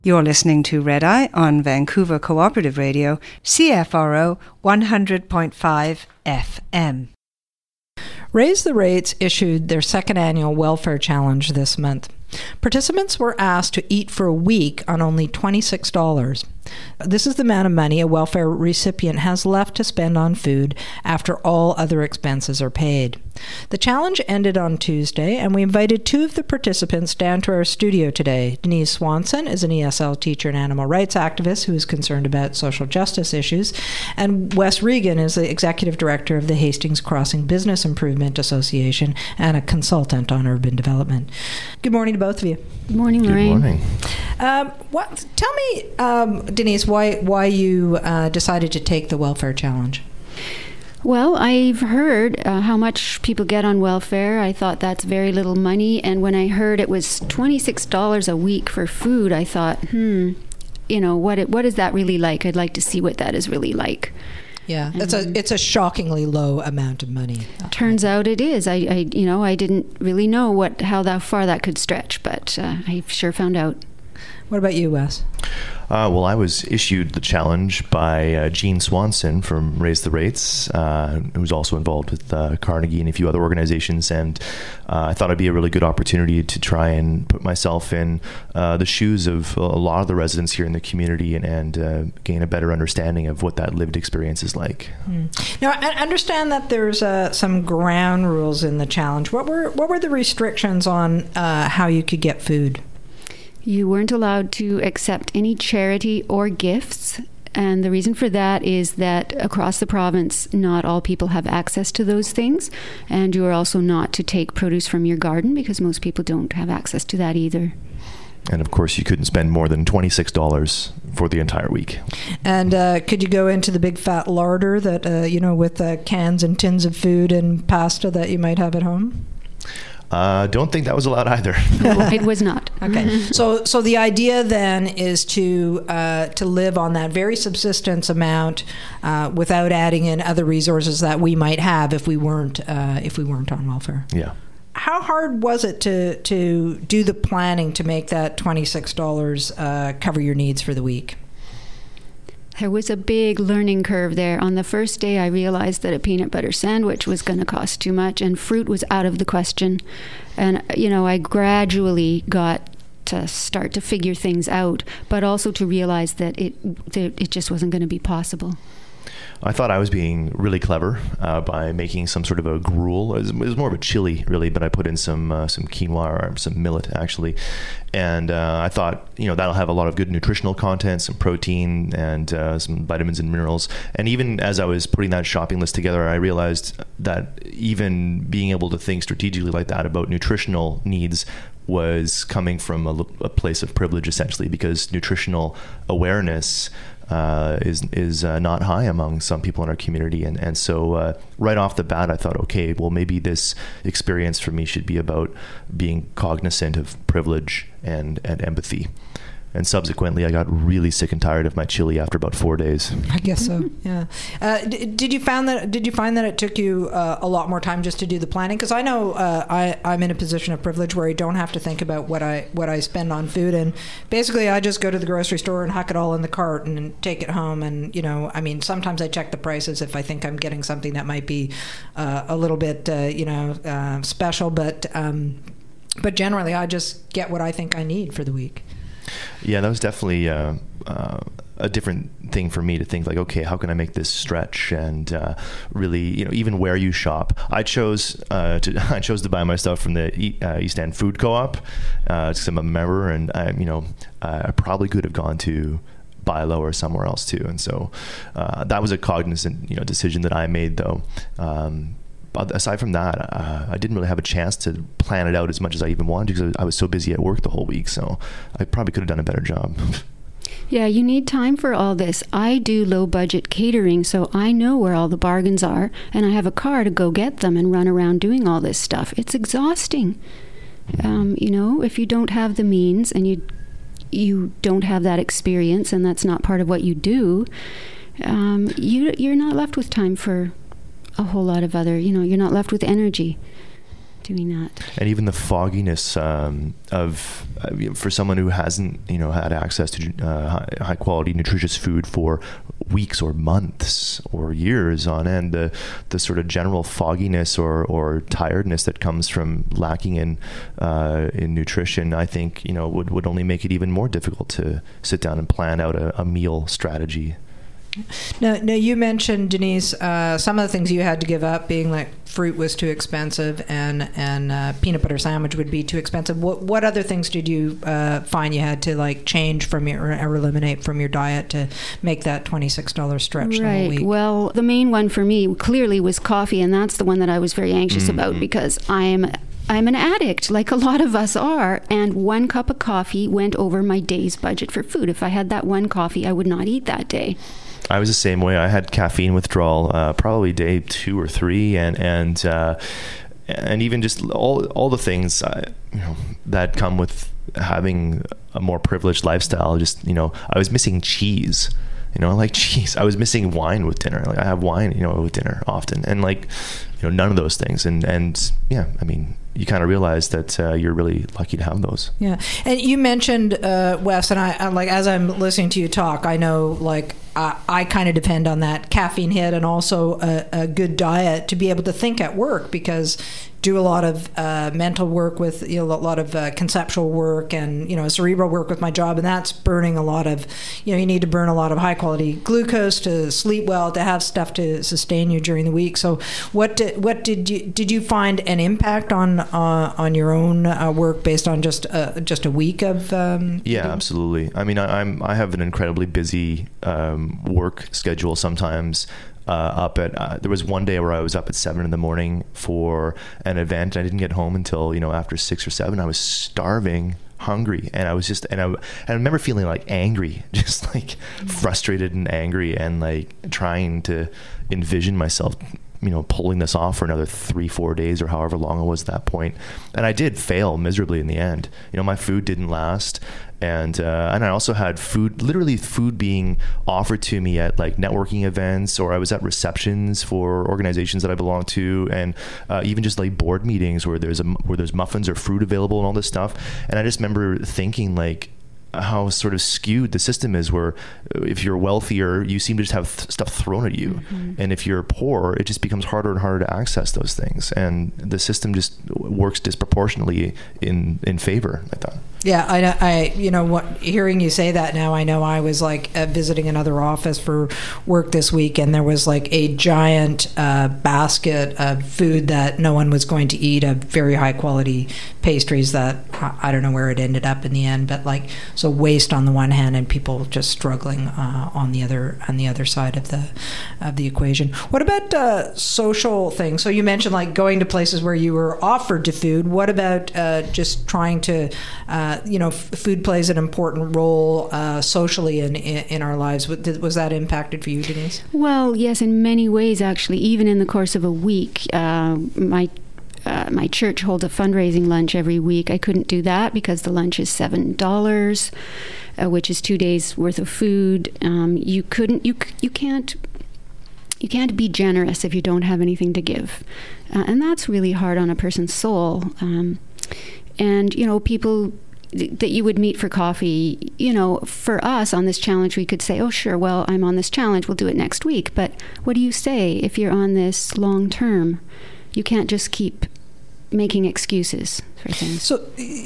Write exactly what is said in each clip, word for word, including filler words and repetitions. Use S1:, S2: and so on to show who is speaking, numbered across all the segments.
S1: You're listening to Red Eye on Vancouver Cooperative Radio, C F R O one hundred point five F M.
S2: Raise the Rates issued their second annual welfare challenge this month. Participants were asked to eat for a week on only twenty-six dollars. This is the amount of money a welfare recipient has left to spend on food after all other expenses are paid. The challenge ended on Tuesday, and we invited two of the participants down to our studio today. Denise Swanson is an E S L teacher and animal rights activist who is concerned about social justice issues, and Wes Regan is the executive director of the Hastings Crossing Business Improvement Association and a consultant on urban development. Good morning to both of you.
S3: Good morning, Lorraine.
S4: Good morning.
S2: Um, what, tell me, um, Denise, why why you uh, decided to take the welfare challenge.
S3: Well, I've heard uh, how much people get on welfare. I thought that's very little money. And when I heard it was twenty-six dollars a week for food, I thought, hmm, you know, what it, what is that really like? I'd like to see what that is really like.
S2: Yeah, it's a it's a shockingly low amount of money.
S3: Turns out it is. I, I you know, I didn't really know what how that far that could stretch, but uh, I sure found out.
S2: What about you, Wes?
S4: Uh, well, I was issued the challenge by uh, Jean Swanson from Raise the Rates, uh, who's also involved with uh, Carnegie and a few other organizations, and uh, I thought it'd be a really good opportunity to try and put myself in uh, the shoes of a lot of the residents here in the community and, and uh, gain a better understanding of what that lived experience is like.
S2: Mm. Now, I understand that there's uh, some ground rules in the challenge. What were what were the restrictions on uh, how you could get food?
S3: You weren't allowed to accept any charity or gifts, and the reason for that is that across the province, not all people have access to those things, and you are also not to take produce from your garden because most people don't have access to that either.
S4: And of course, you couldn't spend more than twenty-six dollars for the entire week.
S2: And uh, could you go into the big fat larder that, uh, you know, with uh, cans and tins of food and pasta that you might have at home?
S4: I uh, don't think that was allowed either.
S3: No, it was not.
S2: Okay, so so the idea then is to uh, to live on that very subsistence amount uh, without adding in other resources that we might have if we weren't uh, if we weren't on welfare.
S4: Yeah.
S2: How hard was it to to do the planning to make that twenty-six dollars uh, cover your needs for the week?
S3: There was a big learning curve there. On the first day, I realized that a peanut butter sandwich was going to cost too much, and fruit was out of the question. And, you know, I gradually got to start to figure things out, but also to realize that it that it just wasn't going to be possible.
S4: I thought I was being really clever uh, by making some sort of a gruel. It was, it was more of a chili, really, but I put in some uh, some quinoa or some millet, actually. And uh, I thought, you know, that'll have a lot of good nutritional content, some protein and uh, some vitamins and minerals. And even as I was putting that shopping list together, I realized that even being able to think strategically like that about nutritional needs was coming from a, a place of privilege, essentially, because nutritional awareness Uh, is is uh, not high among some people in our community, and and so uh, right off the bat I thought, okay, well, maybe this experience for me should be about being cognizant of privilege and and empathy. And subsequently, I got really sick and tired of my chili after about four days.
S2: I guess so. Yeah. Uh, d- did you found that? Did you find that it took you uh, a lot more time just to do the planning? Because I know uh, I I'm in a position of privilege where I don't have to think about what I what I spend on food, and basically I just go to the grocery store and huck it all in the cart and take it home. And you know, I mean, sometimes I check the prices if I think I'm getting something that might be uh, a little bit uh, you know uh, special, but um, but generally I just get what I think I need for the week.
S4: Yeah, that was definitely uh, uh, a different thing for me to think like, okay, how can I make this stretch? And uh, really, you know, even where you shop. I chose uh, to I chose to buy my stuff from the e- uh, East End Food Co-op because uh, I'm a member, and I, you know, I probably could have gone to Bi-Lo or somewhere else too. And so uh, that was a cognizant, you know, decision that I made, though. Um, But aside from that, uh, I didn't really have a chance to plan it out as much as I even wanted because I was so busy at work the whole week. So I probably could have done a better job.
S3: Yeah, you need time for all this. I do low budget catering, so I know where all the bargains are, and I have a car to go get them and run around doing all this stuff. It's exhausting. Um, you know, if you don't have the means and you you don't have that experience, and that's not part of what you do, um, you you're not left with time for a whole lot of other, you know, you're not left with energy. doing that.
S4: And even the fogginess um, of uh, for someone who hasn't, you know, had access to uh, high, high quality nutritious food for weeks or months or years on end, the the sort of general fogginess or or tiredness that comes from lacking in uh, in nutrition, I think, you know, would would only make it even more difficult to sit down and plan out a, a meal strategy.
S2: Now, now you mentioned, Denise, uh, some of the things you had to give up, being like fruit was too expensive and and uh, peanut butter sandwich would be too expensive. What what other things did you uh, find you had to like change from your or eliminate from your diet to make that twenty-six dollars stretch
S3: right.
S2: the whole week?
S3: Well, the main one for me clearly was coffee, and that's the one that I was very anxious mm-hmm. about because I'm I'm an addict, like a lot of us are, and one cup of coffee went over my day's budget for food. If I had that one coffee, I would not eat that day.
S4: I was the same way. I had caffeine withdrawal uh, probably day two or three, and and uh, and even just all all the things uh, you know that come with having a more privileged lifestyle. Just you know, I was missing cheese. You know, I like cheese. I was missing wine with dinner. Like I have wine, you know, with dinner often, and like you know, none of those things. And and yeah, I mean, you kind of realize that uh, you're really lucky to have those.
S2: Yeah, and you mentioned uh, Wes, and I, I like as I'm listening to you talk, I know like. I, I kind of depend on that caffeine hit and also a, a good diet to be able to think at work because do a lot of uh, mental work with you know a lot of uh, conceptual work and you know cerebral work with my job, and that's burning a lot of you know you need to burn a lot of high quality glucose to sleep well, to have stuff to sustain you during the week. So what did what did you did you find an impact on uh, on your own uh, work based on just uh, just a week of um,
S4: yeah
S2: eating?
S4: Absolutely. I mean I, I'm I have an incredibly busy um, work schedule sometimes. Uh, up at uh, there was one day where I was up at seven in the morning for an event. I didn't get home until you know after six or seven. I was starving, hungry, and I was just and I and I remember feeling like angry, just like frustrated and angry, and like trying to envision myself, you know, pulling this off for another three, four days or however long it was at that point. And I did fail miserably in the end. You know, my food didn't last. And uh, and I also had food, literally food being offered to me at like networking events, or I was at receptions for organizations that I belong to, and uh, even just like board meetings where there's a where there's muffins or fruit available and all this stuff. And I just remember thinking like how sort of skewed the system is, where if you're wealthier, you seem to just have th- stuff thrown at you. Mm-hmm. And if you're poor, it just becomes harder and harder to access those things. And the system just works disproportionately in, in favor, I thought.
S2: Yeah, I, I, you know, what, hearing you say that now, I know I was like uh, visiting another office for work this week, and there was like a giant uh, basket of food that no one was going to eat, of very high quality pastries that I don't know where it ended up in the end, but like so waste on the one hand and people just struggling uh, on the other on the other side of the of the equation. What about uh, social things? So you mentioned like going to places where you were offered to food. What about uh, just trying to uh, you know, f- food plays an important role uh, socially in, in in our lives. Was that impacted for you, Denise?
S3: Well, yes, in many ways, actually. Even in the course of a week, uh, my uh, my church holds a fundraising lunch every week. I couldn't do that because the lunch is seven dollars, uh, which is two days worth of food. Um, you couldn't, you you can't. You can't be generous if you don't have anything to give, uh, and that's really hard on a person's soul. Um, and you know, people that you would meet for coffee, you know, for us on this challenge, we could say, oh, sure, well, I'm on this challenge, we'll do it next week. But what do you say if you're on this long term? You can't just keep making excuses for things.
S2: So,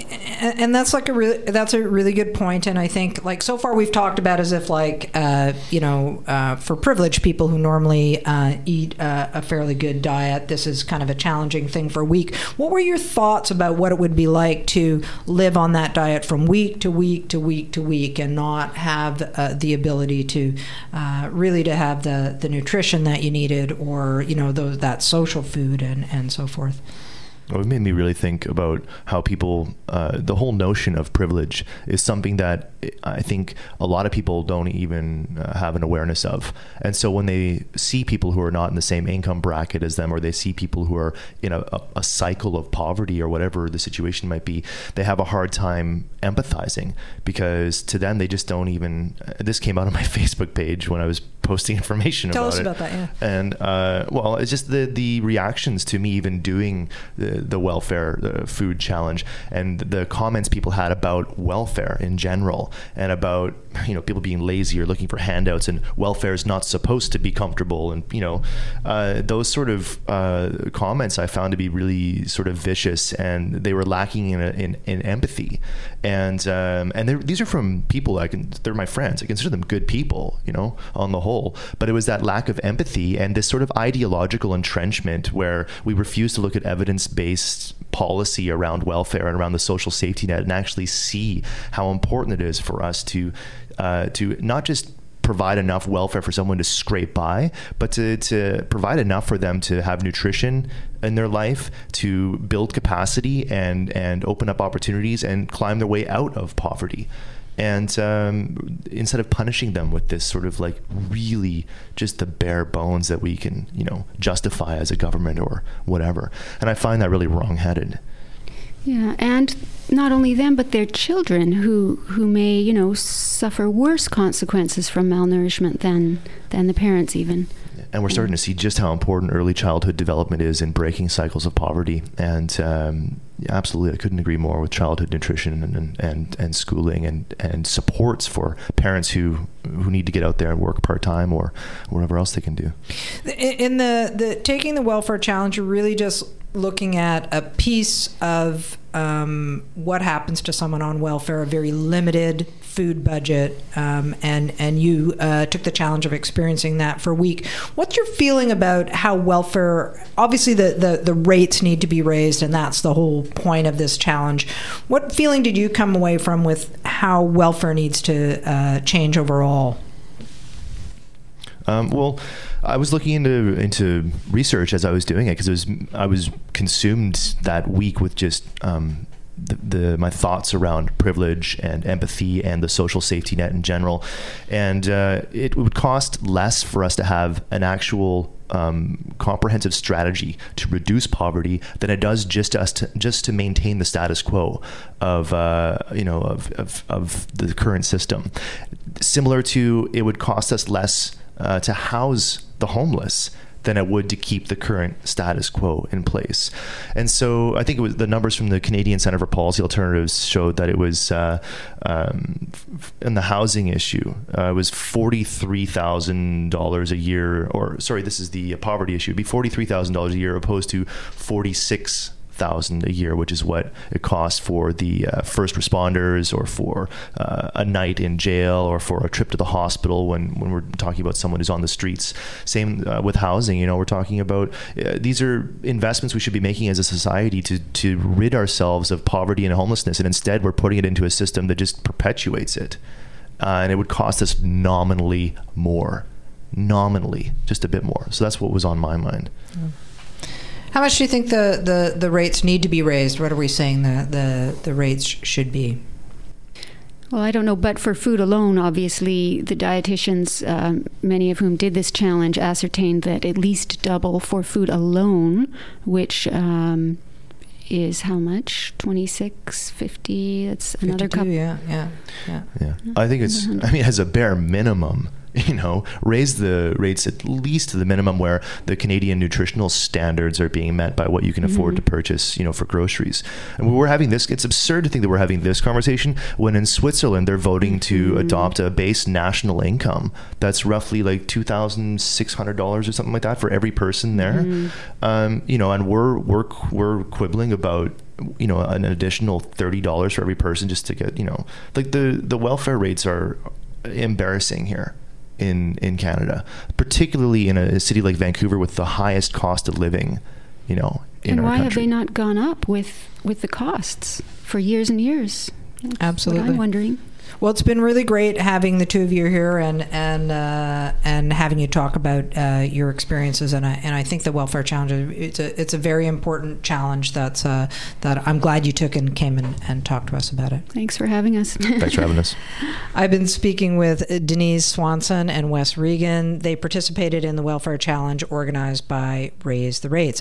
S2: and that's like a really, that's a really good point. And I think like so far we've talked about as if like, uh, you know, uh, for privileged people who normally uh, eat uh, a fairly good diet, this is kind of a challenging thing for a week. What were your thoughts about what it would be like to live on that diet from week to week to week to week and not have uh, the ability to uh, really to have the, the nutrition that you needed, or, you know, those, that social food and, and so forth?
S4: Well, it made me really think about how people, uh, the whole notion of privilege is something that I think a lot of people don't even uh, have an awareness of. And so when they see people who are not in the same income bracket as them, or they see people who are in a, a, a cycle of poverty or whatever the situation might be, they have a hard time empathizing, because to them, they just don't even, this came out on my Facebook page when I was posting information
S2: Tell
S4: about
S2: us
S4: it.
S2: about that, yeah.
S4: And, uh, well, it's just the, the reactions to me even doing the the the welfare the food challenge and the comments people had about welfare in general, and about, you know, people being lazy or looking for handouts, and welfare is not supposed to be comfortable, and, you know, uh, those sort of uh, comments I found to be really sort of vicious, and they were lacking in a, in, in empathy, and um, and these are from people I can they're my friends. I consider them good people, you know, on the whole, but it was that lack of empathy and this sort of ideological entrenchment where we refuse to look at evidence-based policy around welfare and around the social safety net and actually see how important it is for us to uh, to not just provide enough welfare for someone to scrape by, but to, to provide enough for them to have nutrition in their life, to build capacity and, and open up opportunities and climb their way out of poverty. And um, instead of punishing them with this sort of like really just the bare bones that we can, you know, justify as a government or whatever. And I find that really wrong-headed.
S3: Yeah, and not only them, but their children who, who may, you know, suffer worse consequences from malnourishment than than the parents even.
S4: And we're starting to see just how important early childhood development is in breaking cycles of poverty. And um, absolutely, I couldn't agree more with childhood nutrition and and, and schooling and, and supports for parents who who need to get out there and work part-time or whatever else they can do.
S2: In the, the taking the welfare challenge, you're really just looking at a piece of um, what happens to someone on welfare, a very limited food budget, um, and and you uh, took the challenge of experiencing that for a week. What's your feeling about how welfare, obviously the, the, the rates need to be raised, and that's the whole point of this challenge. What feeling did you come away from with how welfare needs to uh, change overall?
S4: Um, well, I was looking into into research as I was doing it, because it was I was consumed that week with just um, the, the my thoughts around privilege and empathy and the social safety net in general, and uh, it would cost less for us to have an actual um, comprehensive strategy to reduce poverty than it does just us to, just to maintain the status quo of uh, you know of, of of the current system. Similar to, it would cost us less Uh, to house the homeless than it would to keep the current status quo in place. And so I think it was the numbers from the Canadian Centre for Policy Alternatives showed that it was uh, um, f- in the housing issue, uh, it was forty-three thousand dollars a year, or sorry, this is the poverty issue, it'd be forty-three thousand dollars a year opposed to forty-six thousand a year, which is what it costs for the uh, first responders, or for uh, a night in jail, or for a trip to the hospital when, when we're talking about someone who's on the streets. Same uh, with housing. You know, we're talking about uh, these are investments we should be making as a society to to rid ourselves of poverty and homelessness, and instead we're putting it into a system that just perpetuates it, uh, and it would cost us nominally more, nominally just a bit more. So that's what was on my mind.
S2: Yeah. How much do you think the, the, the rates need to be raised? What are we saying the, the, the rates sh- should be?
S3: Well, I don't know, but for food alone, obviously, the dietitians, um, many of whom did this challenge, ascertained that at least double for food alone, which um, is how much? twenty-six fifty. That's another couple.
S2: Yeah, yeah, yeah.
S4: Yeah. I think it's, I mean, as a bare minimum, you know, raise the rates at least to the minimum where the Canadian nutritional standards are being met by what you can afford mm-hmm. to purchase, you know, for groceries. And we're having this, it's absurd to think that we're having this conversation when in Switzerland they're voting to mm-hmm. adopt a base national income that's roughly like two thousand six hundred dollars or something like that for every person there. Mm-hmm. Um, you know, and we're, we're, we're quibbling about, you know, an additional thirty dollars for every person just to get, you know, like the, the welfare rates are embarrassing here in in Canada, particularly in a city like Vancouver with the highest cost of living, you know, in
S3: and
S4: our
S3: why
S4: country.
S3: Have they not gone up with with the costs for years and years? That's
S2: Absolutely.
S3: what I'm wondering.
S2: Well, it's been really great having the two of you here and and uh, and having you talk about uh, your experiences. And I and I think the welfare challenge, it's a it's a very important challenge that's uh, that I'm glad you took and came and, and talked to us about it.
S3: Thanks for having us.
S4: Thanks for having us.
S2: I've been speaking with Denise Swanson and Wes Regan. They participated in the welfare challenge organized by Raise the Rates.